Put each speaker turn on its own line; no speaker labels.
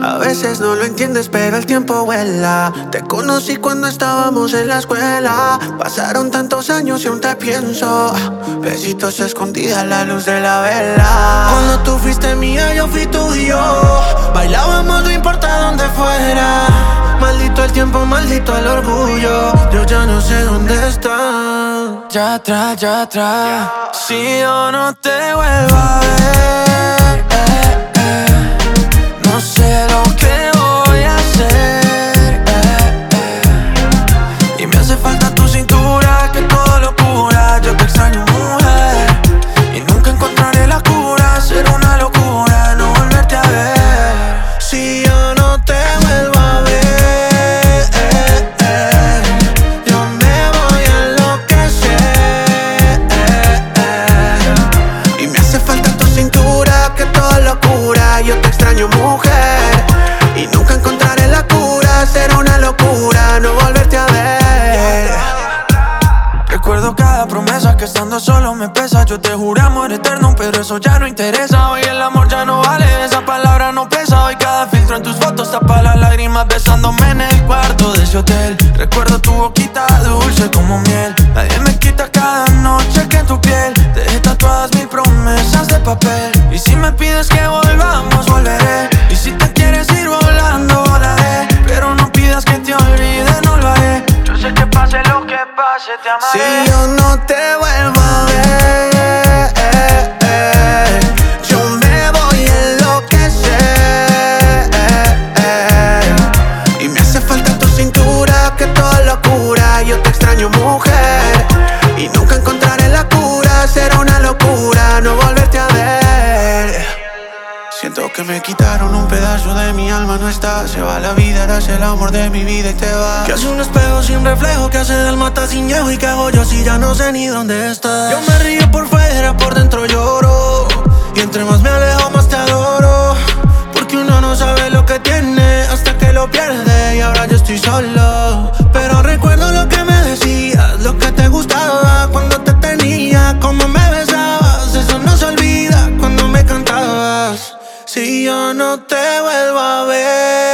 A veces no lo entiendes, pero el tiempo vuela. Te conocí cuando estábamos en la escuela. Pasaron tantos años y aún te pienso. Besitos escondidos a la luz de la vela. Cuando tú fuiste mía, yo fui tuyo. Bailábamos no importa dónde fuera. Maldito el tiempo, maldito el orgullo. Yo ya no sé dónde está.
Ya atrás. Si yo no te vuelvo a ver, no sé lo que voy a hacer, y me hace falta tu cintura, que todo lo cura. Yo te extraño, mujer, y nunca encontraré la cura. Será una locura no volverte a ver.
Si yo no te vuelvo a ver, yo me voy a enloquecer, y me hace falta tu cintura, que todo lo cura. Yo te extraño, mujer, y nunca encontraré la cura. Será una locura no volverte a ver.
Recuerdo cada promesa que estando solo me pesa. Yo te juré amor eterno, pero eso ya no interesa. Hoy el amor ya no vale, esa palabra no pesa. Hoy cada filtro en tus fotos tapa las lágrimas besándome en el cuarto de ese hotel. Recuerdo tu boquita dulce como miel. Nadie me quita cada noche que en tu piel dejé tatuadas mil promesas de papel. Y si me pides que volvamos, volveré. Y si te quieres ir volando, volaré. Pero no pidas que te olvide, no lo haré. Yo sé que pase lo que pase, te amaré.
Si yo no te vuelvo a ver, yo me voy a enloquecer, y me hace falta tu cintura, que todo lo cura. Yo te extraño, mujer, y nunca encontraré la cura. Será una locura no volverte a ver. Siento que me quitaron un pedazo de mi alma, no está. Se va la vida, eras el amor de mi vida y te vas.
Que hace un espejo sin reflejo, que hace del mata sin llevo. ¿Y qué hago yo si ya no sé ni dónde estás? Yo me río por fuera, por dentro lloro. Y entre más me alejo, más te adoro. Porque uno no sabe lo que tiene hasta que lo pierde. Y ahora yo estoy solo. Pero recuerdo lo que me decías, lo que te gustaba cuando te tenía, cómo me besabas. Eso no se olvida cuando me cantabas. Si yo no te vuelvo a ver,